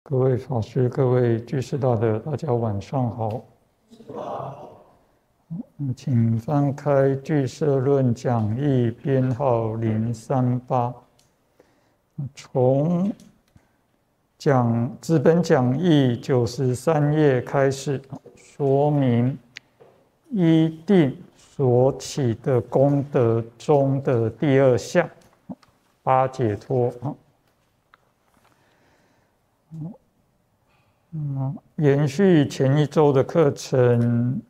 各位法师、各位居士大德，大家晚上好。请翻开《俱舍论讲义》编号038，从资本讲义93页开始，说明依定所起的功德中的第二项八解脱。延续前一周的课程，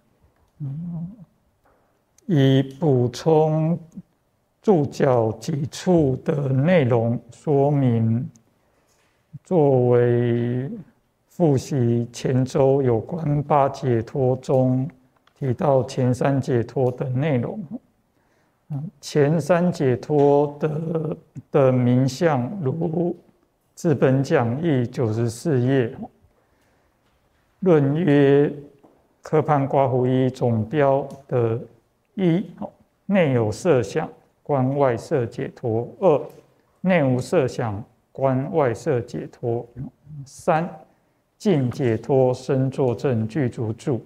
以补充注脚几处的内容说明，作为复习前周有关八解脱中提到前三解脱的内容。前三解脱的名相，如资本讲义94页论曰科判刮胡一总标的一，内有色想观外色解脱；二，内无色想观外色解脱；三，净解脱身作证具足住。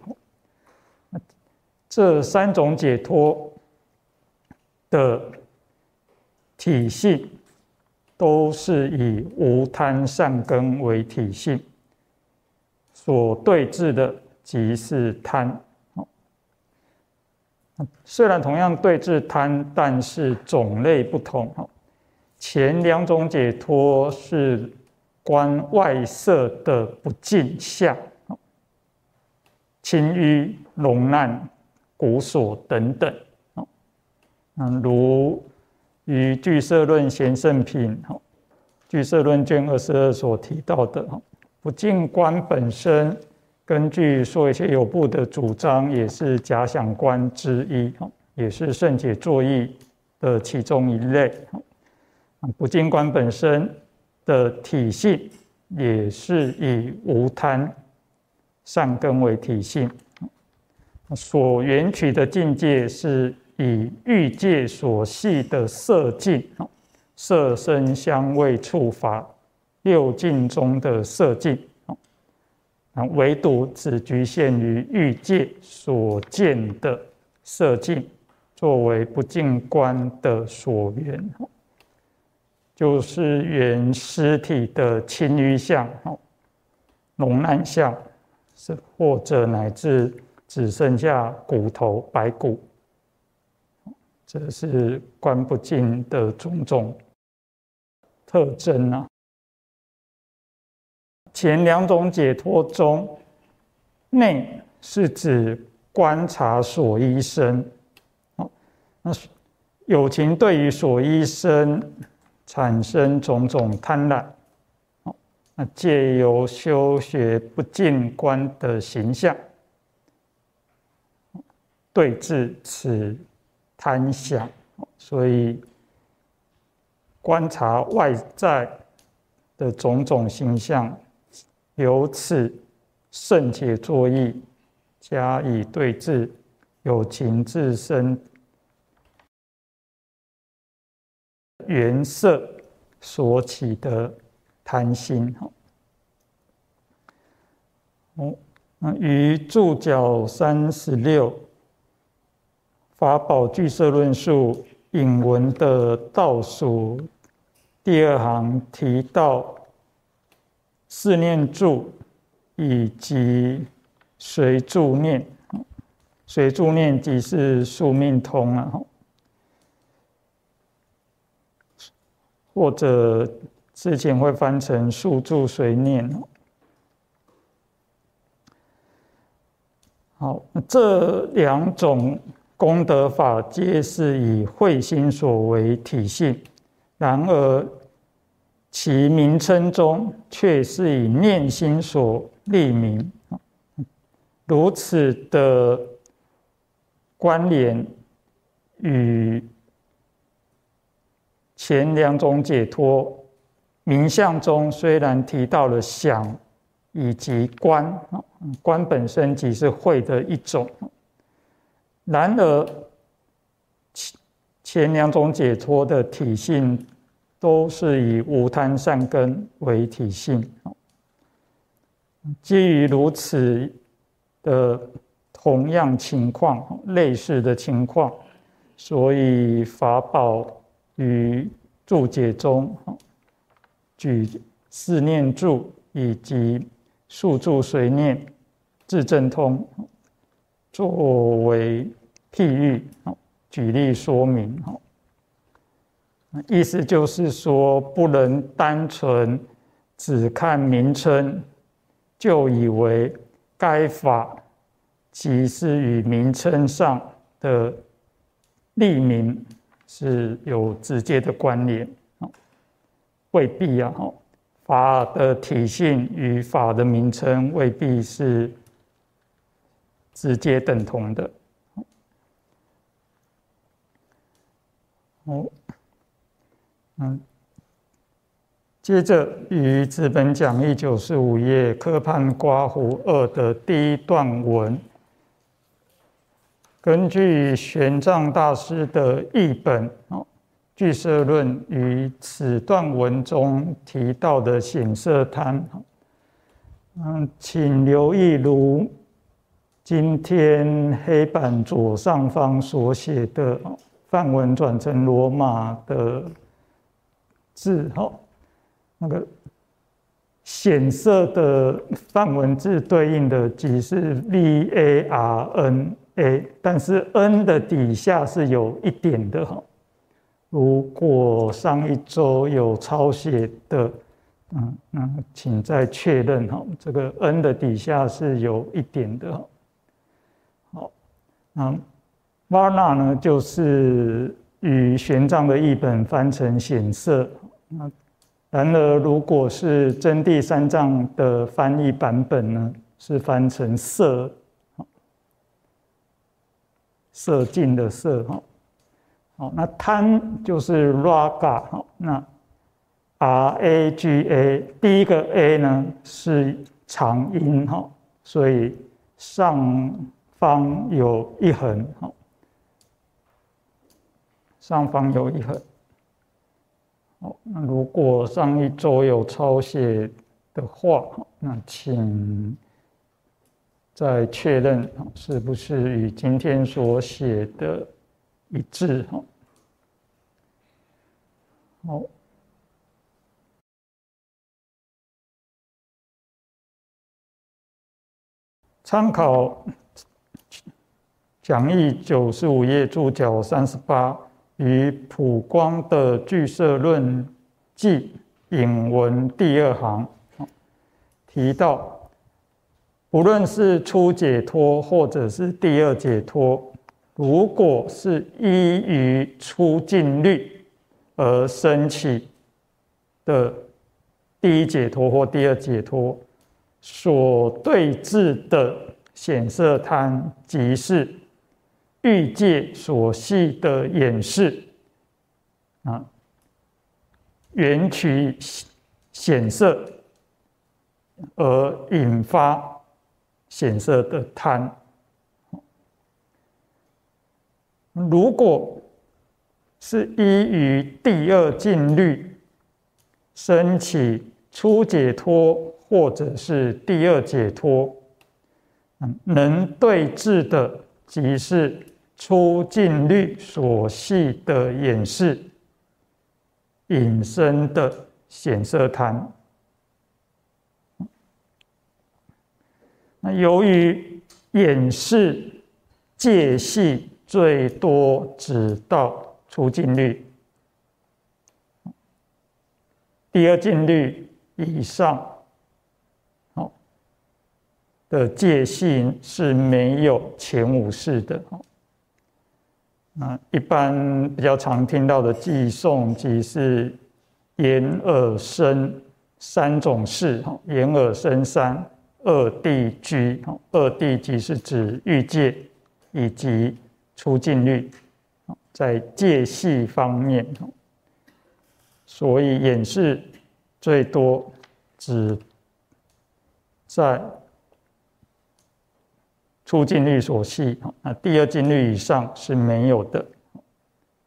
这三种解脱的体性都是以无贪善根为体性，所对治的即是贪。虽然同样对治贪，但是种类不同。前两种解脱是观外色的不净相，轻淤、脓烂、骨锁等等。如于《俱舍论贤圣品》俱舍论卷22所提到的不净观本身，根据说一切有部的主张，也是假想观之一，也是圣解作意的其中一类。不净观本身的体性，也是以无贪善根为体性，所缘取的境界是以欲界所系的色境，色声香味触法六境中的色境，唯独只局限于欲界所见的色境，作为不净观的所缘，就是缘尸体的轻淤相、脓烂相，或者乃至只剩下骨头、白骨。这是观不净的种种特征。前两种解脱中，内是指观察所依身，那有情对于所依身产生种种贪婪，那借由修学不净观的形象，对治此贪想，所以观察外在的种种形象，由此圣解作意加以对治有情自身缘色所起的贪心。于注脚36法宝俱舍论述引文的倒数第二行提到四念住以及随住念，随住念即是宿命通，或者之前会翻成宿住随念。好，这两种功德法皆是以慧心所为体性，然而其名称中却是以念心所立名。如此的关联与前两种解脱名相中虽然提到了想以及观，观本身即是慧的一种，然而前两种解脱的体性都是以无贪善根为体性， 基于如此的同样情况、类似的情况，所以法宝与注解中举四念住以及速住随念、自证通作为譬喻，举例说明。意思就是说，不能单纯只看名称，就以为该法即是与名称上的立名是有直接的关联，未必啊。法的体性与法的名称未必是直接等同的。接着于纸本讲义95页科判刮胡2的第一段文，根据玄奘大师的译本俱舍论于此段文中提到的显色贪，请留意如今天黑板左上方所写的梵文转成罗马的字，那个显色的梵文字对应的即是 VARNA， 但是 N 的底下是有一点的。如果上一周有抄写的，请再确认这个 N 的底下是有一点的。好，Varna 呢，就是与玄奘的译本翻成显色。然而，如果是真谛三藏的翻译版本呢，是翻成色，色尽的色。好，那贪就是 raga， 那 raga 第一个 a 呢是长音，所以上方有一横，上方有一横。那如果上一周有抄写的话，那请再确认是不是与今天所写的一致。好，参考讲义95页注脚38与普光的俱舍论记引文第2行提到，不论是初解脱或者是第二解脱，如果是依于出尽律而升起的第一解脱或第二解脱，所对治的显色贪，即是欲界所系的眼识缘取显色而引发显色的贪。如果是依于第二禁律升起初解脱或者是第二解脱，能对治的即是初禁律所系的眼识引生的显色贪。那由于眼识界系最多只到初禁律，第二禁律以上的界系是没有前五识的。一般比较常听到的偈颂即是眼耳身三种识，眼耳身三，二谛居。二谛即是指欲界以及初禁律，在界系方面，所以眼识最多只在初禁律所系，第二禁律以上是没有的。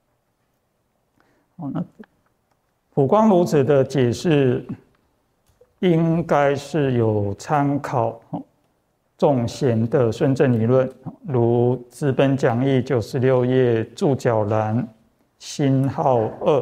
那普光如此的解释应该是有参考仲贤的顺正理论，如资本讲义96页注脚栏星号2。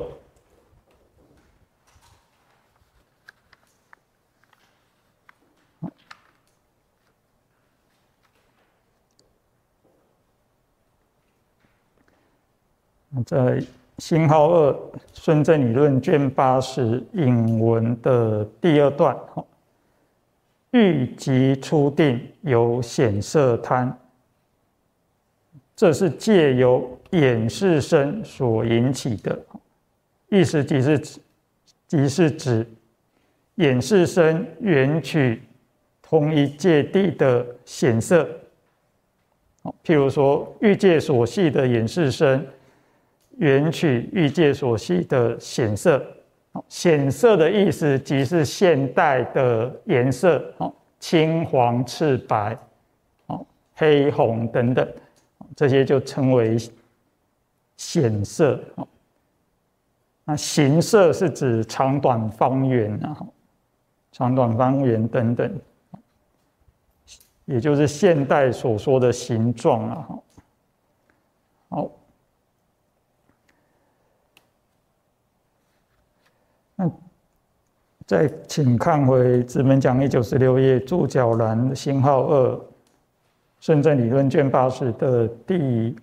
在星号2顺正理论卷80引文的第2段，欲即初定有显色贪，这是借由眼识身所引起的，意思即是指眼识身缘取同一界地的显色，譬如说欲界所系的眼识身缘取欲界所系的显色，显色的意思即是现代的颜色，青黄赤白、黑红等等，这些就称为显色。那形色是指长短方圆长短方圆等等，也就是现代所说的形状。好。那再请看回资本讲义96页注脚栏星号2顺正理论卷80的第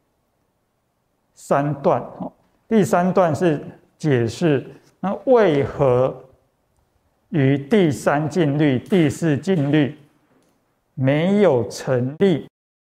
3段。第3段是解释那为何于第3禁律、第4禁律没有成立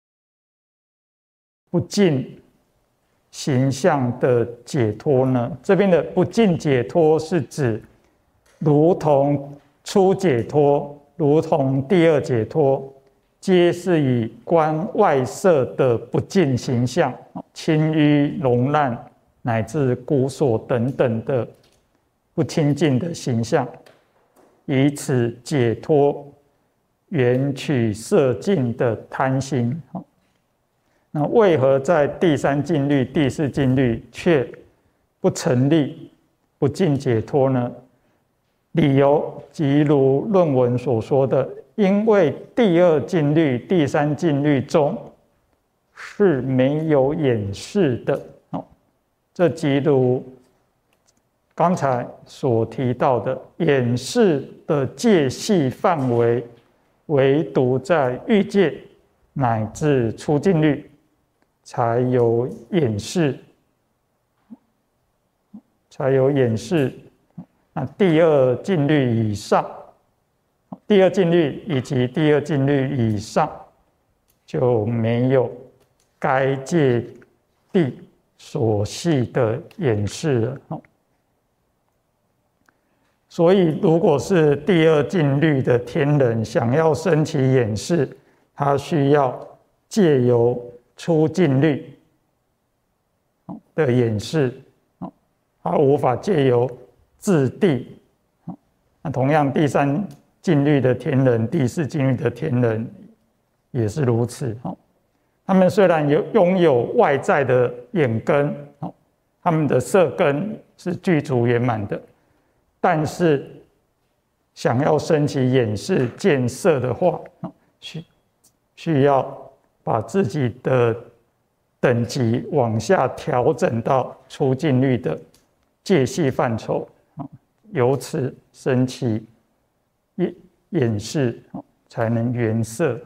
不净形象的解脱呢？这边的不净解脱是指如同初解脱、如同第2解脱，皆是以观外色的不净形象，轻淤、溶烂乃至古锁等等的不清净的形象，以此解脱缘取色境的贪心。那为何在第3禁律、第4禁律却不成立不净解脱呢？理由即如论文所说的，因为第2禁律、第3禁律中是没有眼识的。这即如刚才所提到的，眼识的界系范围唯独在欲界乃至出禁律才有眼识，那第2禁律以上，第2禁律以及第2禁律以上就没有该界地所系的眼识了。所以如果是第2禁律的天人想要升起眼识，他需要借由出禁律的眼识，他无法借由自地。那同样第3禁律的天人、第4禁律的天人也是如此。他们虽然拥有外在的眼根，他们的色根是具足圆满的，但是想要升起眼识见色的话，需要把自己的等级往下调整到出禁律的界系范畴，由此升起眼识，才能圆色。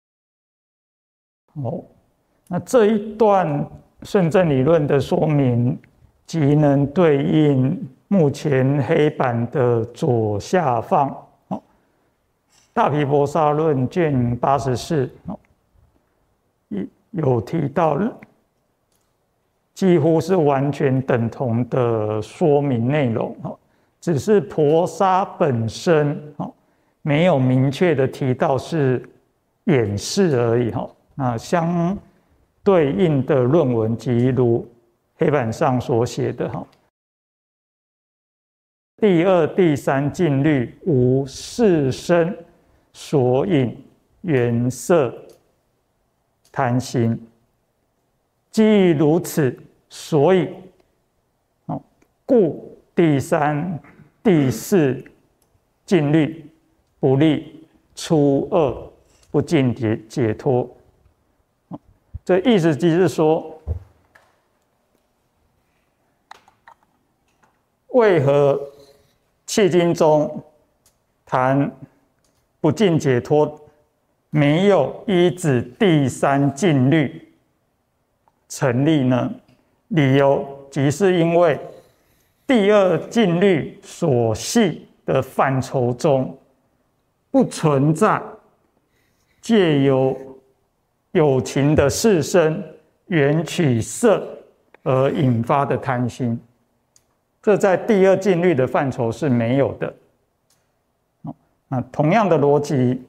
好，那这一段顺正理论的说明，即能对应目前黑板的左下方，大毗婆沙论卷84有提到，几乎是完全等同的说明内容，只是婆沙本身没有明确的提到是眼识而已。那相对应的论文即如黑板上所写的，第2、第3禁律无识身所引缘色贪心，基于如此，所以故第3、第4 尽律，不立初二不尽解脱。这意思就是说，为何契经中谈不尽解脱，没有依止第三禁律成立呢？理由即是因为第二禁律所系的范畴中，不存在借由有情的事身缘取色而引发的贪心，这在第二禁律的范畴是没有的。那同样的逻辑，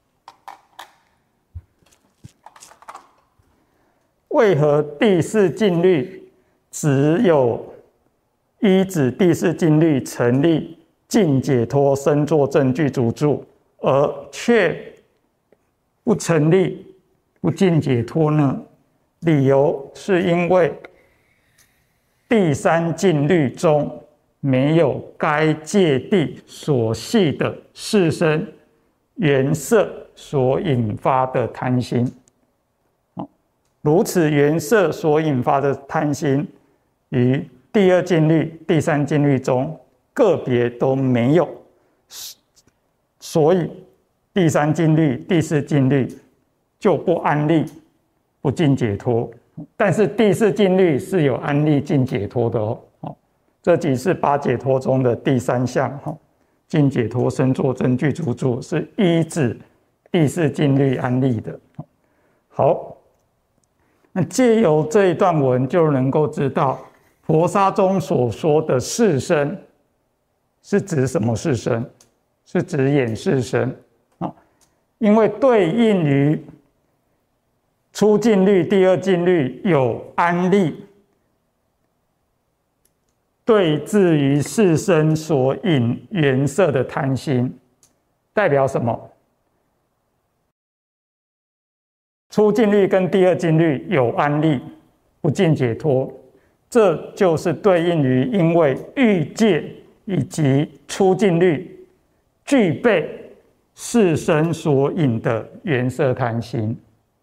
为何第四禁律只有依止第四禁律成立尽解脱身作证据主著，而却不成立不尽解脱呢？理由是因为第三禁律中没有该戒谛所系的事身缘色所引发的贪心。如此缘色所引发的贪心，于第二禁律、第三禁律中个别都没有，所以第三禁律、第四禁律就不安立不尽解脱。但是第四禁律是有安立尽解脱的哦。这即是八解脱中的第三项，尽解脱身作证据主著是依止第四禁律安立的。好，那借由这一段文就能够知道，婆沙中所说的事身是指什么事身？是指眼识身啊，因为对应于初禁律、第二禁律有安立对治于事身所引缘色的贪心，代表什么？初禁律跟第二禁律有安立不尽解脱，这就是对应于因为欲界以及初禁律具备事身所引的缘色贪心。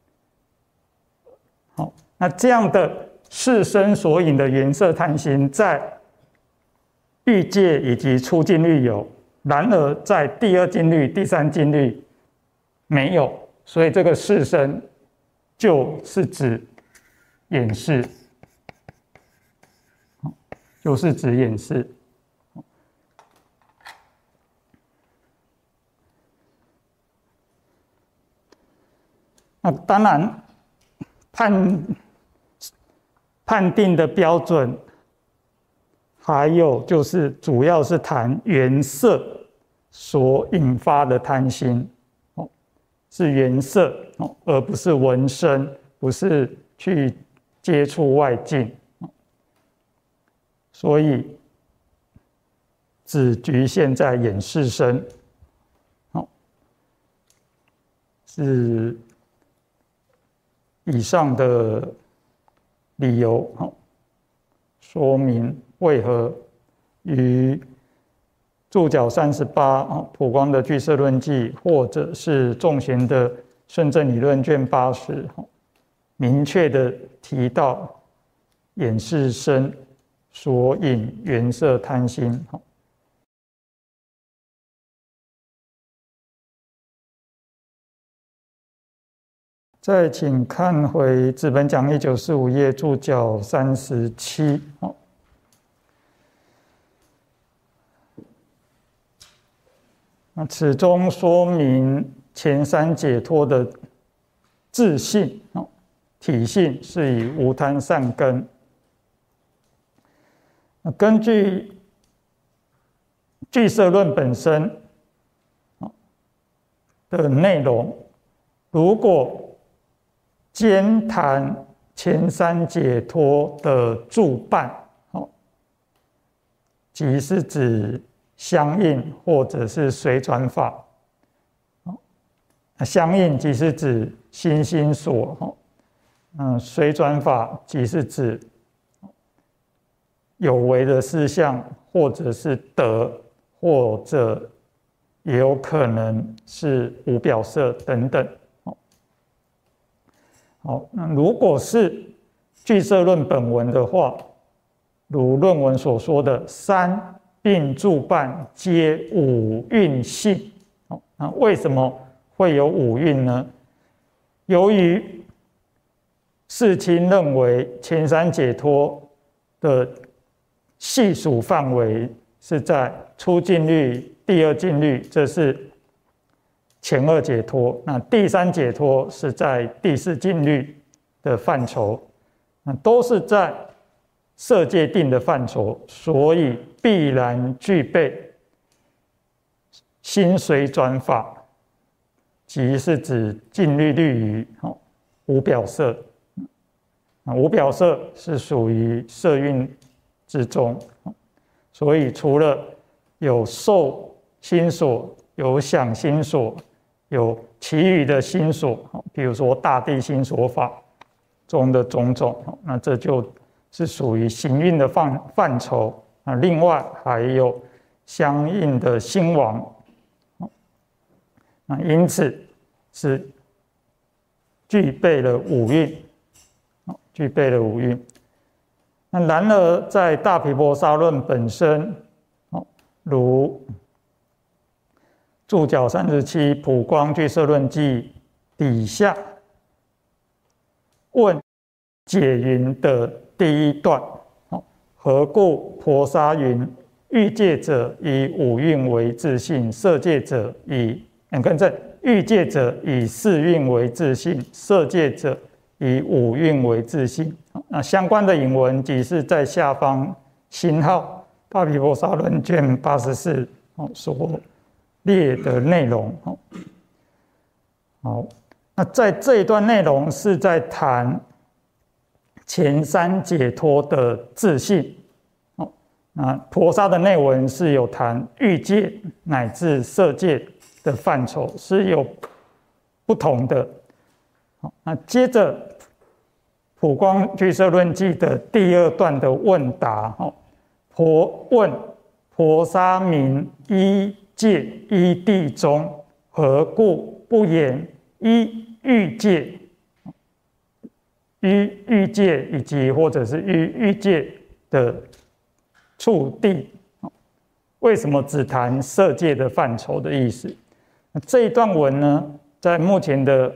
好，那这样的事身所引的缘色贪心，在欲界以及初禁律有，然而在第二禁律、第三禁律没有，所以这个事身就是指眼识，就是指眼识。那当然，判定的标准，还有就是主要是谈缘色所引发的贪心，是缘色，而不是闻声，不是去接触外境，所以只局限在眼识身，是以上的理由，说明为何与注脚38普光的俱舍论记，或者是仲贤的顺正理论卷80，明确的提到眼识身所引缘色贪心。再请看回纸本讲义945页注脚37。此中说明前三解脱的自性、体性是以无贪善根。根据俱舍论本身的内容，如果兼谈前三解脱的助伴，即是指相应或者是随转法。相应即是指心心所，随转法即是指有为的事项，或者是得，或者也有可能是无表色等等。好，那如果是俱色论本文的话，如论文所说的三并助伴皆五蕴性。那为什么会有五蕴呢？由于世亲认为前三解脱的系数范围是在初静虑、第二静虑，这是前二解脱；那第三解脱是在第四静虑的范畴，那都是在色界定的范畴，所以必然具备心随转法，即是指静虑律仪无表色。无表色是属于色蕴之中，所以除了有受心所、有想心所、有其余的心所，比如说大地心所法中的种种，那这就是属于行蕴的范畴。那另外还有相应的心王，那因此是具备了五蕴。具备了五蕴。那然而在大毗婆沙论本身，如注脚37普光俱舍论记底下问解云的第一段，何故婆沙云欲界者以五蕴为自性，色界者以更正，欲界者以四蕴为自性，色界者以五蕴为自性。那相关的引文即是在下方星号大毗婆沙论卷84所列的内容。好，那在这一段内容是在谈前三解脱的自性。那婆沙的内文是有谈欲界乃至色界的范畴，是有不同的。那接着普光俱舍论记的第二段的问答，问婆沙名一界一地中，何故不言一欲界？欲界以及或者是欲界的处地，为什么只谈色界的范畴的意思？这一段文呢，在目前的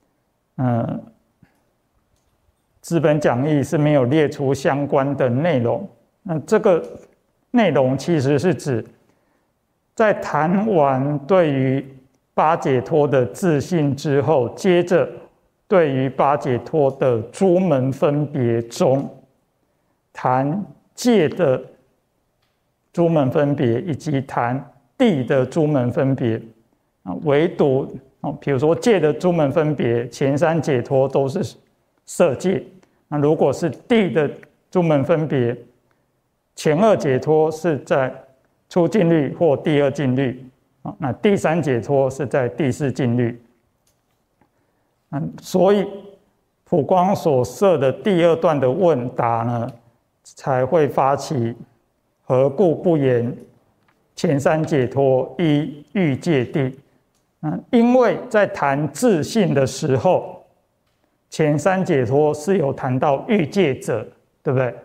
资本讲义是没有列出相关的内容。那这个内容其实是指在谈完对于八解脱的自性之后，接着对于八解脱的诸门分别中，谈界的诸门分别以及谈地的诸门分别。唯独比如说界的诸门分别，前三解脱都是色界。那如果是地的诸门分别，前二解脱是在初静虑或第二静虑，那第三解脱是在第四静虑。所以普光所设的第二段的问答呢，才会发起何故不言前三解脱依欲界地？因为在谈自性的时候，前三解脱是有谈到欲界者，对不对？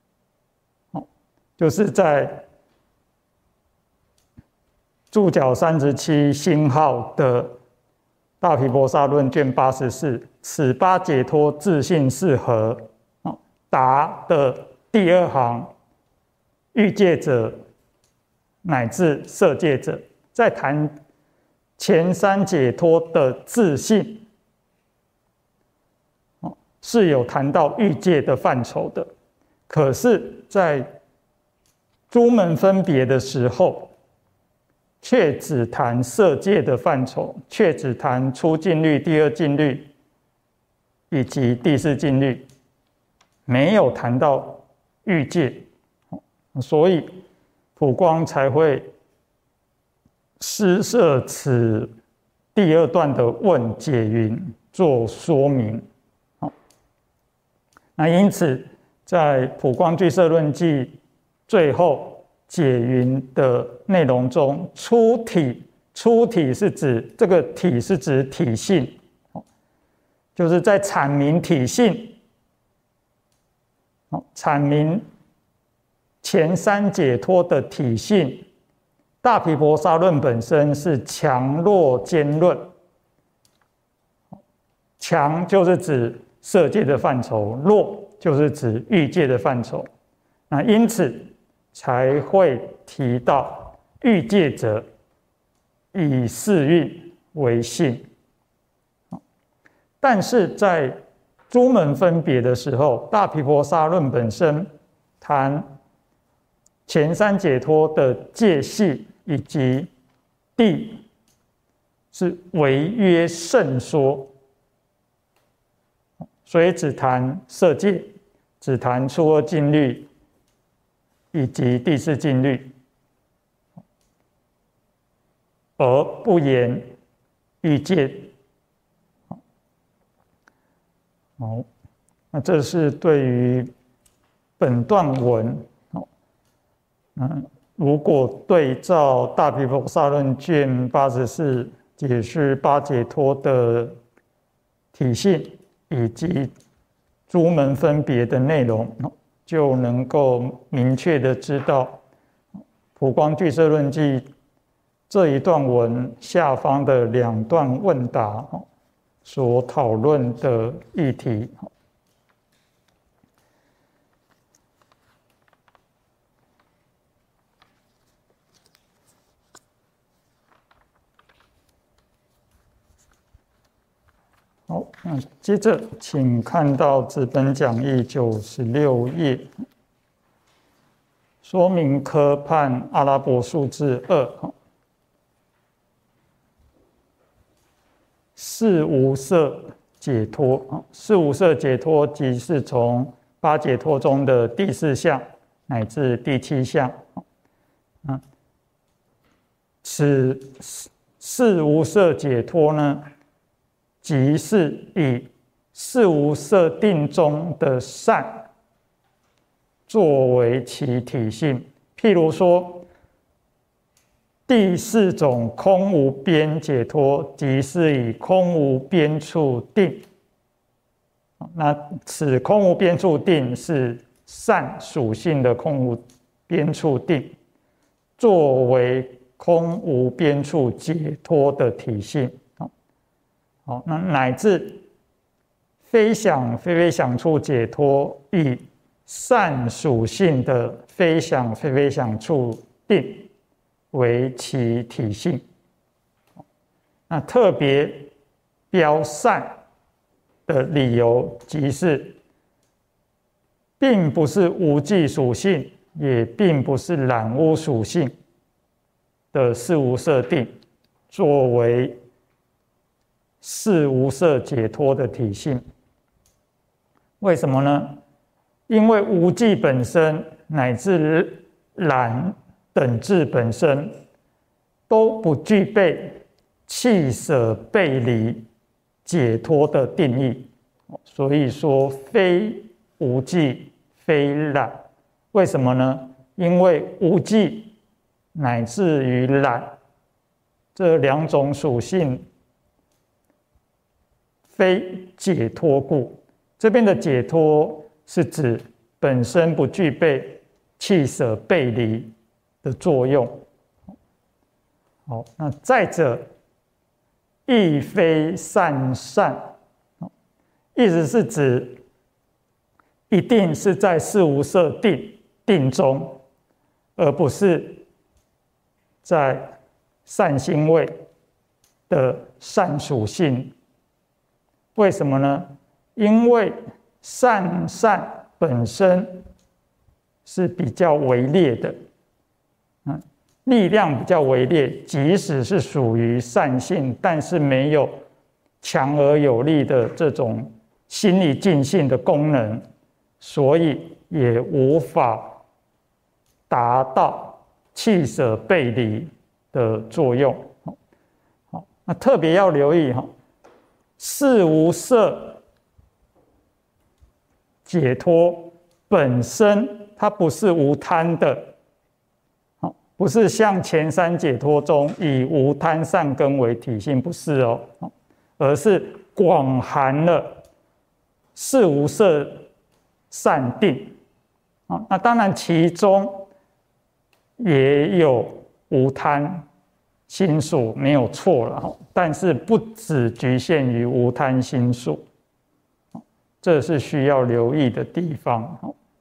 就是在注脚37星号的大毗婆沙论卷84，此八解脱自性是何？答的第二行，欲界者乃至色界者，在谈前三解脱的自性，是有谈到欲界的范畴的。可是在诸门分别的时候，却只谈色界的范畴，却只谈初静虑、第二静虑以及第四静虑，没有谈到欲界。所以普光才会施设此第二段的问解云做说明。那因此在普光俱舍论记最后解云的内容中，出体出体是指这个体是指体性，就是在阐明体性，阐明前三解脱的体性。大毗婆沙论本身是强弱兼论，强就是指色界的范畴，弱就是指欲界的范畴。那因此才会提到欲界者以四蕴为性。但是在诸门分别的时候，大毗婆沙论本身谈前三解脱的界系以及地是唯约甚说，所以只谈色界，只谈初二静虑以及第四静虑，而不言欲界。好，那这是对于本段文。如果对照大毗婆沙论卷84解释八解脱的体性以及诸门分别的内容，就能够明确的知道普光俱舍论记这一段文下方的2段问答所讨论的议题。好，那接着请看到纸本讲义96页，说明科判阿拉伯数字2，四无色解脱。四无色解脱即是从八解脱中的第4项乃至第7项。此四无色解脱呢，即是以四无色定中的善作为其体性。譬如说，第4种空无边解脱，即是以空无边处定。那此空无边处定是善属性的空无边处定，作为空无边处解脱的体性。好，那乃至非想非非想处解脱，以善属性的非想非非想处定为其体性。那特别标善的理由，即是并不是无记属性，也并不是染污属性的四无色定，作为四无色解脱的体性。为什么呢？因为无记本身乃至染等质本身都不具备弃舍背离解脱的定义，所以说非无记非染。为什么呢？因为无记乃至于染这2种属性非解脱故。这边的解脱是指本身不具备弃舍背离的作用。好，那再者，亦非善，意思是指一定是在四无色定中，而不是在善心位的善属性。为什么呢？因为善本身是比较微劣的，力量比较微劣，即使是属于善性，但是没有强而有力的这种心理净性的功能，所以也无法达到弃舍背离的作用。好，那特别要留意四无色解脱本身它不是无贪的， 不是像前三解脱中以无贪善根为体性，不是哦，而是广含了四无色善定。那当然其中也有无贪心数，没有错了，但是不只局限于无贪心数，这是需要留意的地方。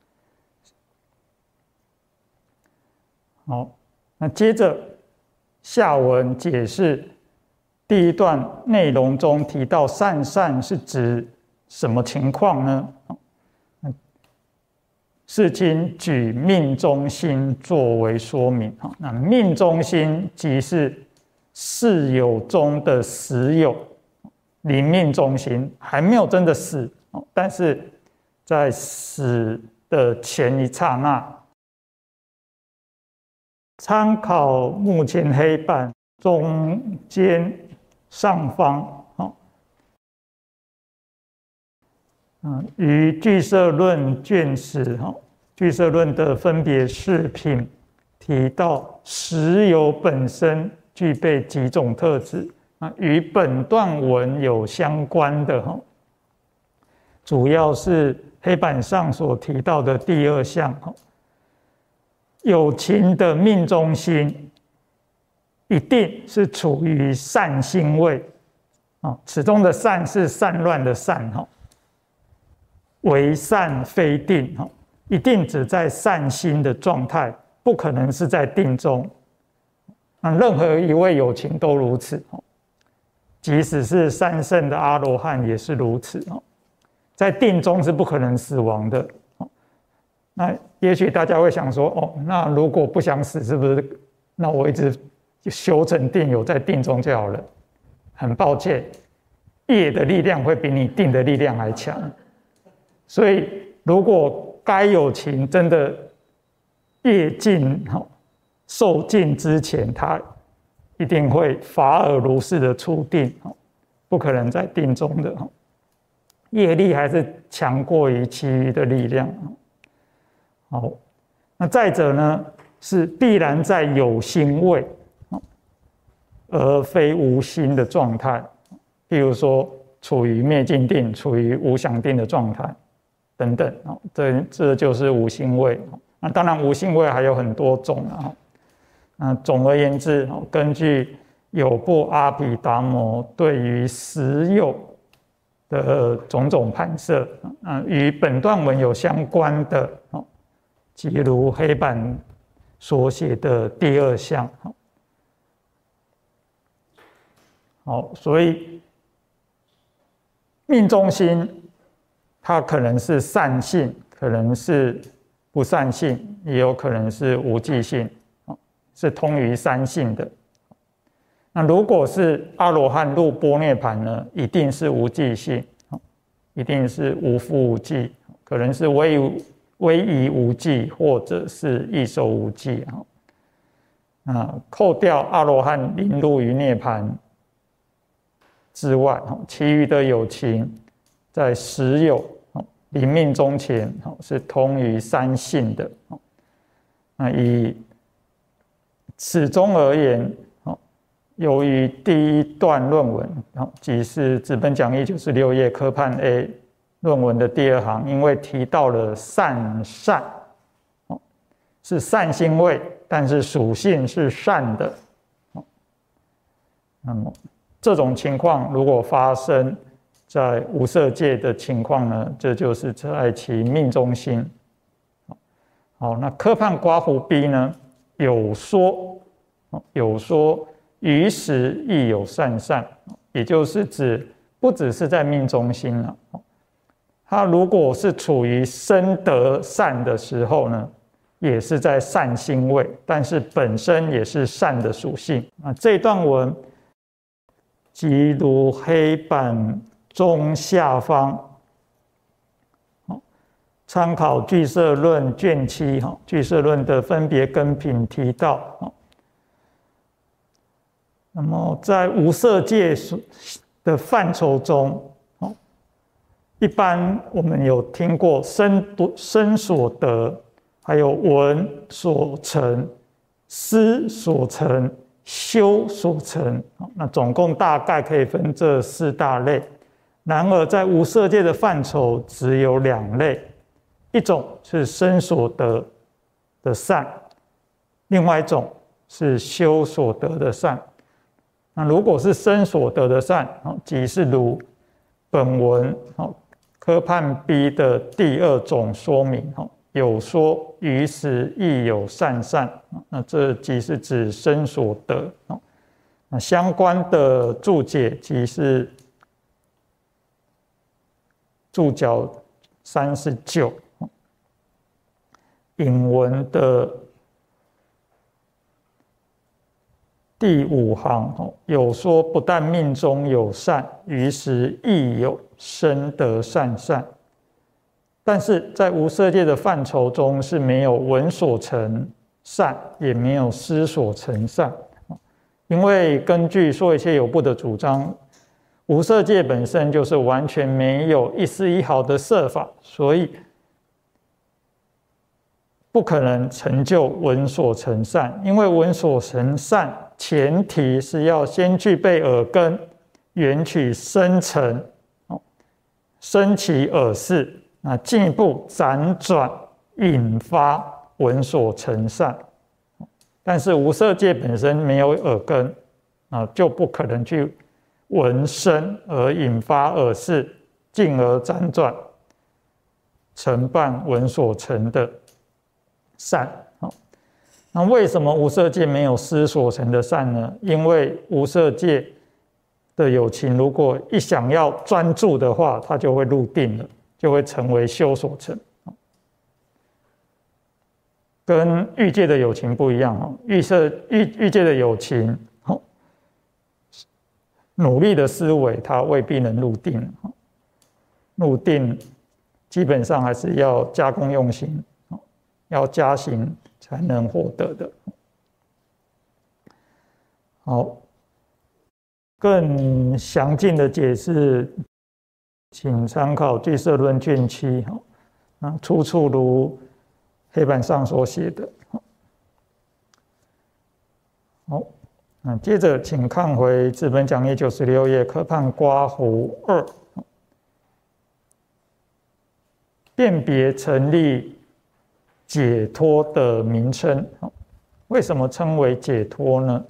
好，那接着下文解释第一段内容中提到善善是指什么情况呢？世亲举命中心作为说明。那命中心即是事有中的实有，临命中心还没有真的死，但是在死的前一刹那。参考目前黑板中间上方，于俱舍论卷10，俱舍论的分别释品提到实有本身具备几种特质，与本段文有相关的，主要是黑板上所提到的第2项，有情的命中心一定是处于善心位，此中的善是散乱的善，为善非定，一定只在善心的状态，不可能是在定中。任何一位有情都如此，即使是三圣的阿罗汉也是如此，在定中是不可能死亡的。那也许大家会想说，那如果不想死，是不是那我一直修成定，有在定中就好了？很抱歉，业的力量会比你定的力量还强。所以如果该有情真的业尽受尽之前，他一定会法尔如是的出定，不可能在定中的。业力还是强过于其余的力量。好，那再者呢，是必然在有心位，而非无心的状态。譬如说，处于灭尽定、处于无想定的状态等等，这就是无心位。那当然，无心位还有很多种啊。总而言之，根据有部阿毗达摩对于实有的种种判设，与本段文有相关的，即如黑板所写的第2项。好，所以命中心它可能是善性，可能是不善性，也有可能是无记性，是通于三性的。那如果是阿罗汉入般涅槃呢，一定是无记性，一定是无覆无记，可能是威仪无记，或者是异熟无记。扣掉阿罗汉临入于涅槃之外，其余的有情在实有临命终前是通于三性的。以此中而言，由于第一段论文，即是纸本讲义96页科判 A 论文的第2行，因为提到了善善，是善心位，但是属性是善的。那么这种情况如果发生在无色界的情况呢，这就是在其命中心。好，那科判刮胡 B 呢，有说于时亦有善善，也就是指不只是在命中心了。他如果是处于生得善的时候呢，也是在善心位，但是本身也是善的属性。这段文即如黑板中下方参考俱舍论卷7，俱舍论的分别根品提到，那么在无色界的范畴中，一般我们有听过身所得，还有闻所成， 思所成、修所成。那总共大概可以分这4大类。然而在无色界的范畴只有2类，一种是身所得的善，另外一种是修所得的善。那如果是身所得的善，即是如本文科判 B 的第2种说明，有说于时亦有善，那这即是指身所得。那相关的注解即是注脚39引文的第5行，有说不但命中有善，于时亦有生得善。但是在无色界的范畴中是没有闻所成善，也没有思所成善。因为根据说一切有部的主张，无色界本身就是完全没有一丝一毫的色法，所以不可能成就闻所成善。因为闻所成善前提是要先具备耳根，缘起生成，生起耳识，那进一步辗转引发闻所成善。但是无色界本身没有耳根，就不可能去闻声而引发耳识，进而辗转承办闻所成的善。那为什么无色界没有思所成的善呢？因为无色界的有情如果一想要专注的话，它就会入定了，就会成为修所成。跟欲界的有情不一样，欲界的有情努力的思维，它未必能入定。入定基本上还是要加功用行，要加行才能获得的。好，更详尽的解释，请参考《俱舍论》卷7，出处如黑板上所写的。好，接着请看回资本讲义96页科判刮胡2，辨别成立解脱的名称。为什么称为解脱呢？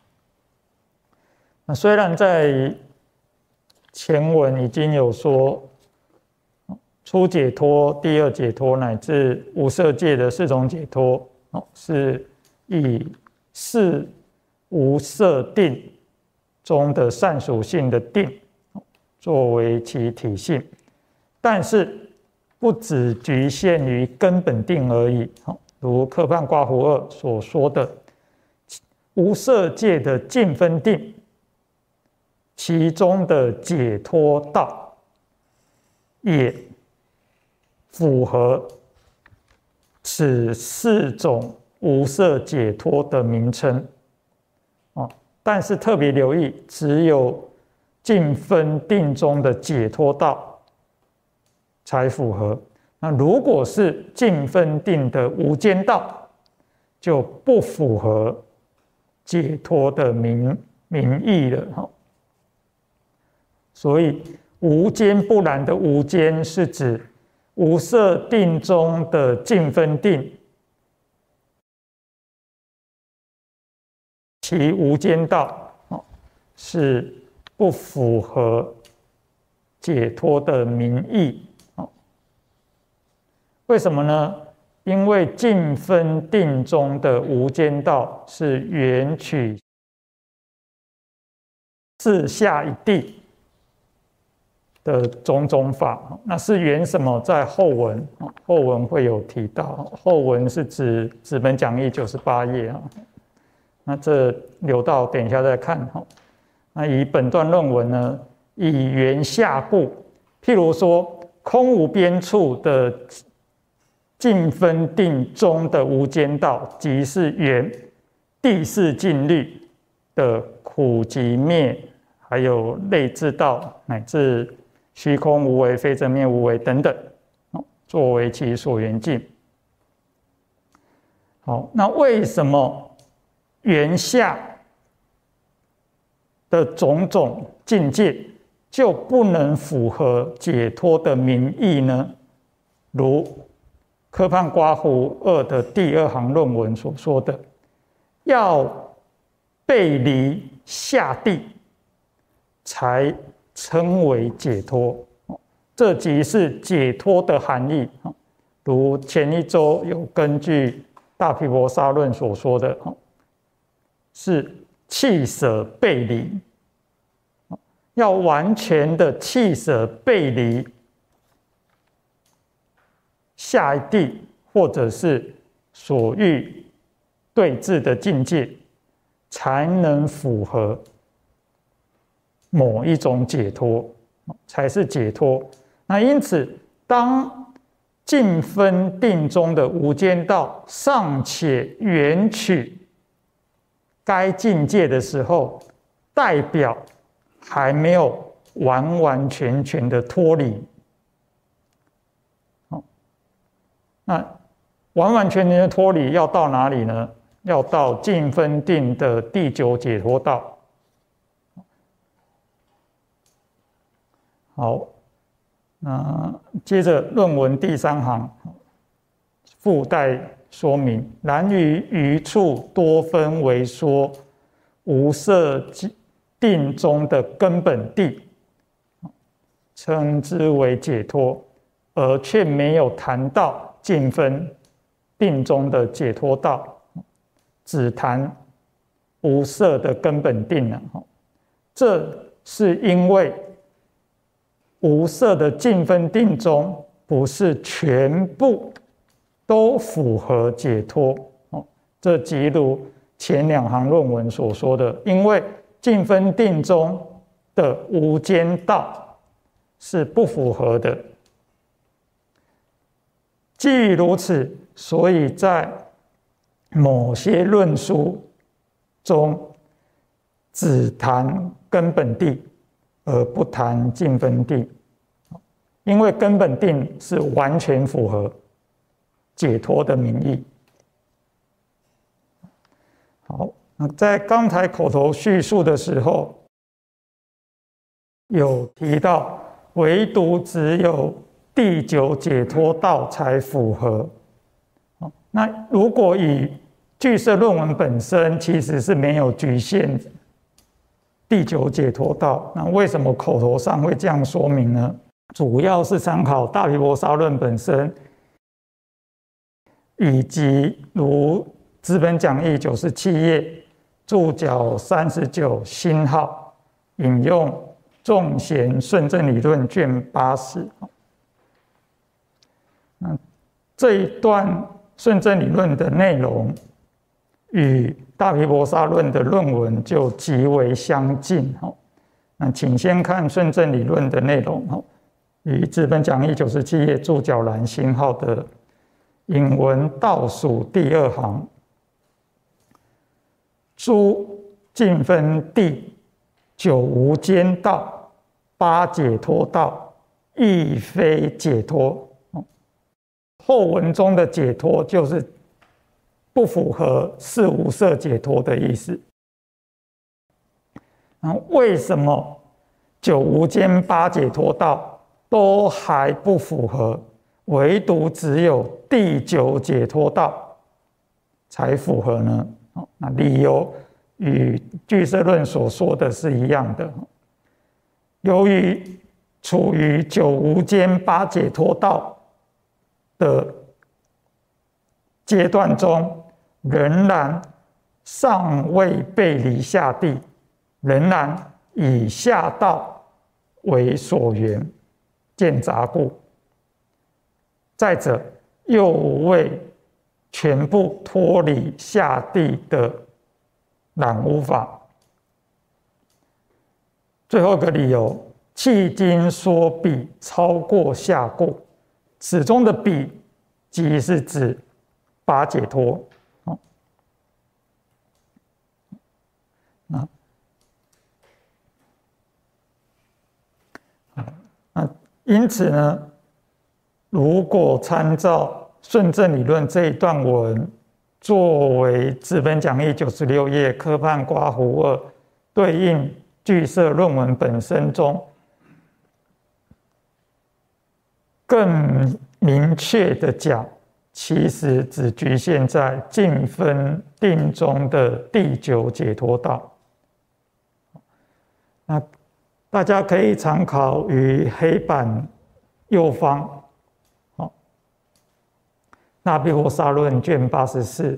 虽然在前文已经有说初解脱、第2解脱乃至无色界的4种解脱，是以4无色定中的善属性的定作为其体性，但是不只局限于根本定而已。如科判刮胡2所说的无色界的尽分定，其中的解脱道也符合此4种无色解脱的名称。但是特别留意，只有尽分定中的解脱道才符合。那如果是尽分定的无间道，就不符合解脱的名义了。所以无间不染的无间是指无色定中的尽分定，其无间道是不符合解脱的名义。为什么呢？因为尽分定中的无间道是缘取自下一地的种种法。那是缘什么？在后文，后文会有提到。后文是指资本讲义98页。那这留到等一下再看。那以本段论文呢，以缘下故，譬如说空无边处的尽分定中的无间道，即是缘第4静虑的苦集灭，还有类智道，乃至虚空无为、非真灭无为等等，作为其所缘境。好，那为什么缘下的种种境界，就不能符合解脱的名义呢？如科判刮胡2的第2行论文所说的，要背离下地才称为解脱，这即是解脱的含义。如前一周有根据大毗婆沙论所说的，是弃舍背离，要完全的弃舍背离下一地或者是所欲对治的境界，才能符合某一种解脱，才是解脱。那因此，当尽分定中的无间道尚且缘取该境界的时候，代表还没有完完全全的脱离。那完完全全的脱离要到哪里呢？要到尽分定的第9解脱道。好，那接着论文第3行附带说明：然于余处多分为说无色定中的根本地，称之为解脱，而却没有谈到尽分定中的解脱道，只谈无色的根本定了。这是因为无色的尽分定中不是全部都符合解脱，这即如前2行论文所说的，因为尽分定中的无间道是不符合的。基于如此，所以在某些论述中只谈根本地，而不谈尽分地，因为根本定是完全符合解脱的名义。好，那在刚才口头叙述的时候，有提到，唯独只有第9解脱道才符合。那如果以句式论文本身，其实是没有局限第9解脱道。那为什么口头上会这样说明呢？主要是参考大毗婆沙论本身，以及如资本讲义97页注脚39星号引用众贤顺正理论卷80。这一段顺正理论的内容与大毗婆沙论的论文就极为相近。那请先看顺正理论的内容，与资本讲义97页注脚栏星号的引文倒数第2行：诸尽分地9无间道8解脱道亦非解脱。后文中的解脱就是不符合4无色解脱的意思。为什么9无间8解脱道都还不符合，唯独只有第9解脱道才符合呢？那理由与俱舍论所说的是一样的。由于处于9无间8解脱道的阶段中，仍然尚未背离下地，仍然以下道为所缘，见杂故。再者，又未全部脱离下地的染污法。最后一个理由，迄今说彼超过下故，此中的彼即是指8解脱。因此呢，如果参照顺正理论这一段文作为纸本讲义96页科判括弧2对应句式论文本身中更明确的讲，其实只局限在尽分定中的第9解脱道。那大家可以参考于黑板右方，那毗婆沙论卷84，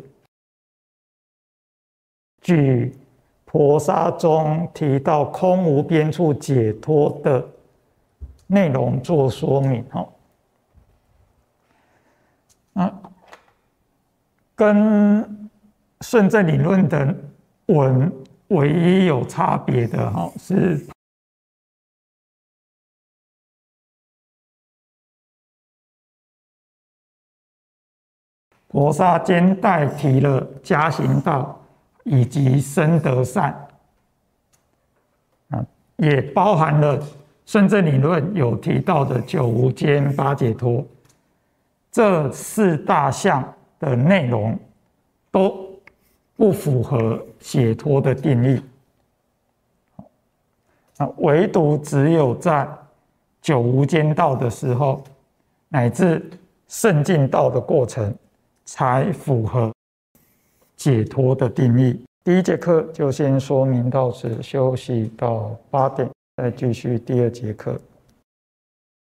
举婆沙中提到空无边处解脱的内容做说明。跟顺正理论的文唯一有差别的是婆沙间代提了加行道以及生得善，也包含了顺正理论有提到的9无间8解脱，这4大项的内容都不符合解脱的定义，唯独只有在9无间道的时候，乃至圣境道的过程，才符合解脱的定义。第1节课就先说明到此，休息到8点，再继续第2节课。